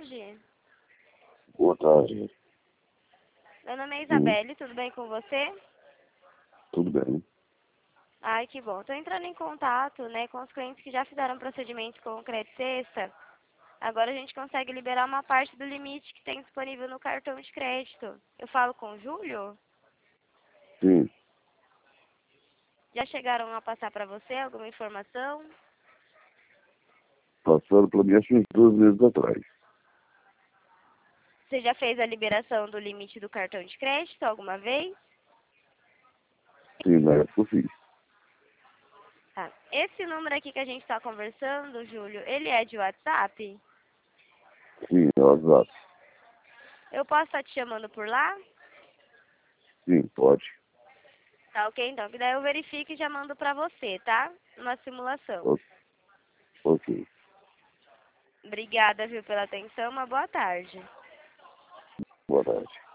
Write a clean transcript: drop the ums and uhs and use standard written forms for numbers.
tarde. Boa tarde. Meu nome é Isabelle, tudo bem com você? Tudo bem. Ai, que bom. Estou entrando em contato, né, com os clientes que já fizeram procedimentos com o Crédito Sexta. Agora a gente consegue liberar uma parte do limite que tem disponível no cartão de crédito. Eu falo com o Júlio? Sim. Já chegaram a passar para você alguma informação? Passaram para mim acho uns 2 meses atrás. Você já fez a liberação do limite do cartão de crédito alguma vez? Sim, na época eu fiz. Tá. Esse número aqui que a gente está conversando, Júlio, ele é de WhatsApp? Sim, é o WhatsApp. Eu posso estar te chamando por lá? Sim, pode. Tá ok, então. Que daí eu verifico e já mando pra você, tá? Uma simulação. Ok. Obrigada, viu, pela atenção. Uma boa tarde. Boa tarde.